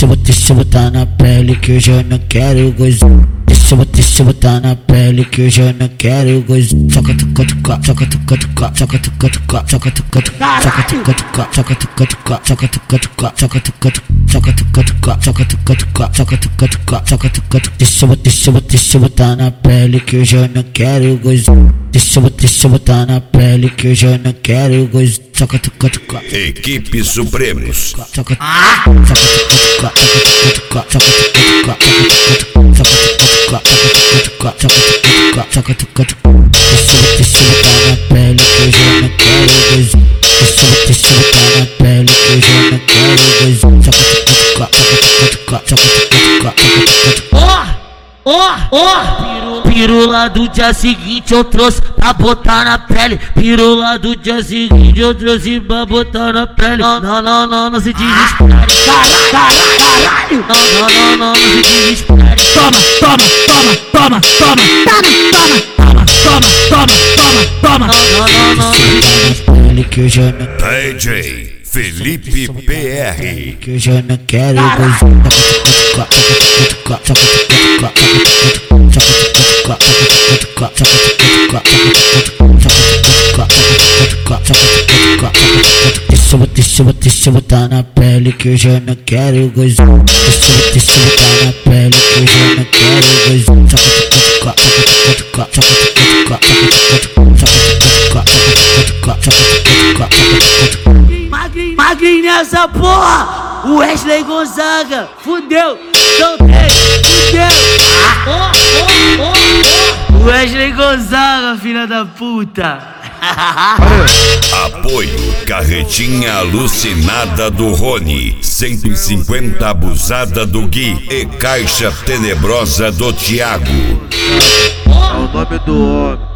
deixa eu botar na pele que eu já não quero gozar. Deixa eu botar na pele que eu já não quero gozar. Soca tuca tuca, soca tuca tuca, soca tuca tuca, soca tuca tuca, soca tuca tuca, soca tuca tuca, soca tuca tuca, soca tuca tuca, soca tuca tuca, soca tuca tuca, soca tuca tuca, soca tuca tuca. Deixa eu botar na pele que eu já não quero gozar. Deixa eu botar na pele que eu já não quero gozar. Soca tuca tuca. Equipe Supremos. Soca tuca tuca, soca tuca tuca, soca tuca tuca, soca tuca tuca, soca tuca tuca, soca tuca tuca. Deixa eu botar na pele que eu já não quero gozar. Deixa eu botar na pele que eu já não quero gozar. Soca tuca tuca, soca tuca tuca, soca tuca tuca, soca tuca tuca. Pirula do dia seguinte eu trouxe pra botar na pele. Pirula do dia seguinte eu trouxe pra botar na pele. Não se desespere. Caralho. Não se desespere. Toma. Não se desespere. Que eu já não DJ Felipe PR. que eu já não quero gozar. Deixa eu botar na pele que eu já não quero gozar. Deixa eu botar na pele que eu já não quero gozar. Magrinho nessa porra! O Wesley Gonzaga! Fudeu! Soltei! Fudeu! O Wesley Gonzaga, filha da puta! Apoio Carretinha Alucinada do Rony, 150 Abusada do Gui e Caixa Tenebrosa do Thiago. É o nome do homem.